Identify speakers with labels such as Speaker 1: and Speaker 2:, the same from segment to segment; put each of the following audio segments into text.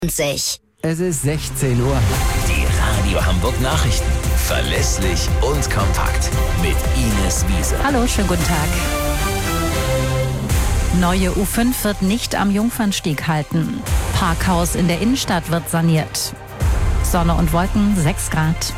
Speaker 1: Es ist 16 Uhr.
Speaker 2: Die Radio Hamburg Nachrichten. Verlässlich und kompakt. Mit Ines Wiese.
Speaker 3: Hallo, schönen guten Tag. Neue U5 wird nicht am Jungfernstieg halten. Parkhaus in der Innenstadt wird saniert. Sonne und Wolken, 6 Grad.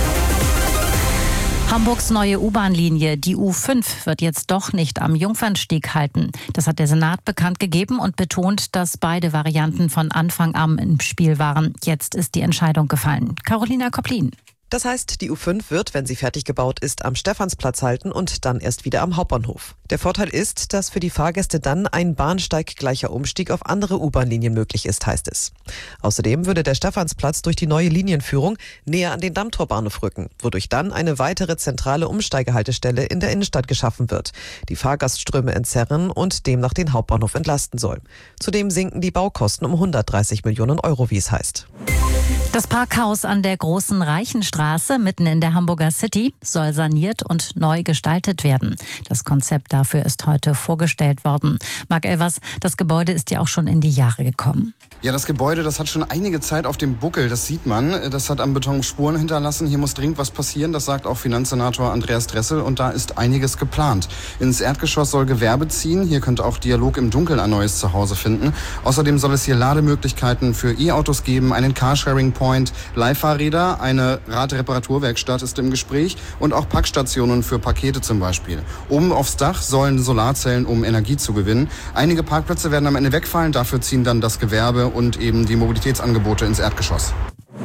Speaker 3: Hamburgs neue U-Bahn-Linie, die U5, wird jetzt doch nicht am Jungfernstieg halten. Das hat der Senat bekannt gegeben und betont, dass beide Varianten von Anfang an im Spiel waren. Jetzt ist die Entscheidung gefallen. Carolina Kopplin.
Speaker 4: Das heißt, die U5 wird, wenn sie fertig gebaut ist, am Stephansplatz halten und dann erst wieder am Hauptbahnhof. Der Vorteil ist, dass für die Fahrgäste dann ein bahnsteiggleicher Umstieg auf andere U-Bahn-Linien möglich ist, heißt es. Außerdem würde der Stephansplatz durch die neue Linienführung näher an den Dammtorbahnhof rücken, wodurch dann eine weitere zentrale Umsteigehaltestelle in der Innenstadt geschaffen wird, die Fahrgastströme entzerren und demnach den Hauptbahnhof entlasten soll. Zudem sinken die Baukosten um 130 Millionen Euro, wie es heißt.
Speaker 3: Das Parkhaus an der Großen Reichenstraße mitten in der Hamburger City soll saniert und neu gestaltet werden. Das Konzept dafür ist heute vorgestellt worden. Marc Elvers, das Gebäude ist ja auch schon in die Jahre gekommen.
Speaker 5: Ja, das Gebäude, das hat schon einige Zeit auf dem Buckel, das sieht man. Das hat am Beton Spuren hinterlassen. Hier muss dringend was passieren, das sagt auch Finanzsenator Andreas Dressel und da ist einiges geplant. Ins Erdgeschoss soll Gewerbe ziehen, hier könnte auch Dialog im Dunkeln ein neues Zuhause finden. Außerdem soll es hier Lademöglichkeiten für E-Autos geben, einen Carsharing-Point, Leihfahrräder, eine Radreparaturwerkstatt ist im Gespräch und auch Packstationen für Pakete zum Beispiel. Oben aufs Dach sollen Solarzellen, um Energie zu gewinnen. Einige Parkplätze werden am Ende wegfallen, dafür ziehen dann das Gewerbe und eben die Mobilitätsangebote ins Erdgeschoss.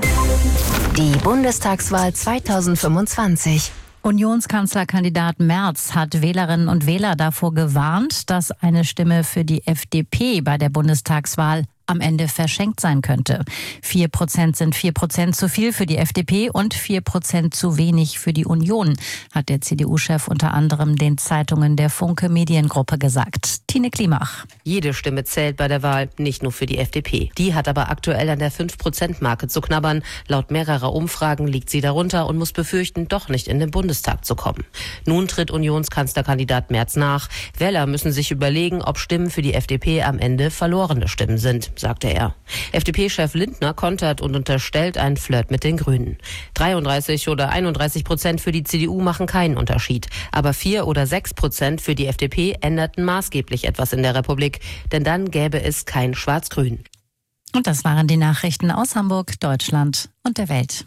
Speaker 1: Die Bundestagswahl 2025.
Speaker 3: Unionskanzlerkandidat Merz hat Wählerinnen und Wähler davor gewarnt, dass eine Stimme für die FDP bei der Bundestagswahl am Ende verschenkt sein könnte. 4% sind 4% zu viel für die FDP und 4% zu wenig für die Union, hat der CDU-Chef unter anderem den Zeitungen der Funke Mediengruppe gesagt. Tine Klimach.
Speaker 6: Jede Stimme zählt bei der Wahl, nicht nur für die FDP. Die hat aber aktuell an der 5%-Marke zu knabbern. Laut mehrerer Umfragen liegt sie darunter und muss befürchten, doch nicht in den Bundestag zu kommen. Nun tritt Unionskanzlerkandidat Merz nach. Wähler müssen sich überlegen, ob Stimmen für die FDP am Ende verlorene Stimmen sind, sagte er. FDP-Chef Lindner kontert und unterstellt einen Flirt mit den Grünen. 33 oder 31% für die CDU machen keinen Unterschied. Aber 4 oder 6% für die FDP änderten maßgeblich etwas in der Republik. Denn dann gäbe es kein Schwarz-Grün.
Speaker 3: Und das waren die Nachrichten aus Hamburg, Deutschland und der Welt.